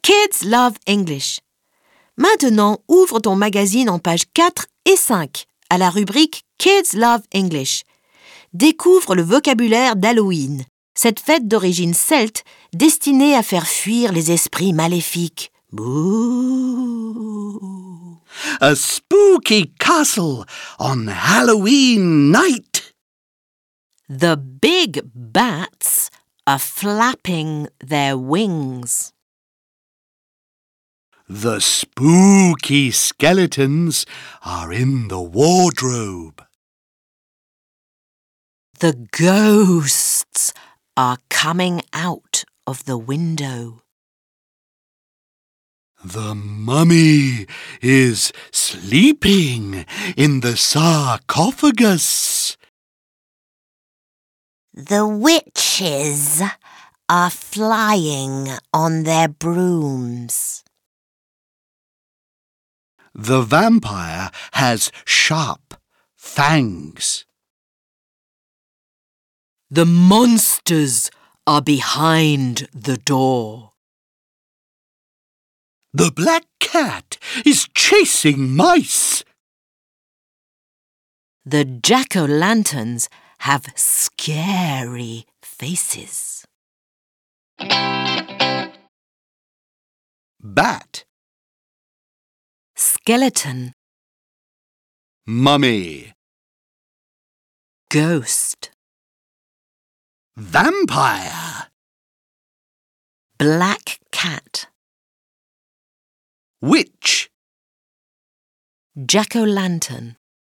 Kids Love English. Maintenant, ouvre ton magazine en pages 4 et 5 à la rubrique Kids Love English. Découvre le vocabulaire d'Halloween, cette fête d'origine celte destinée à faire fuir les esprits maléfiques. Boo! A spooky castle on Halloween night. The big bats are flapping their wings. The spooky skeletons are in the wardrobe. The ghosts are coming out of the window. The mummy is sleeping in the sarcophagus. The witches are flying on their brooms. The vampire has sharp fangs. The monsters are behind the door. The black cat is chasing mice. The jack-o'-lanterns have scary faces. Bat, Skeleton, mummy, ghost, vampire, black cat, witch, jack-o'-lantern.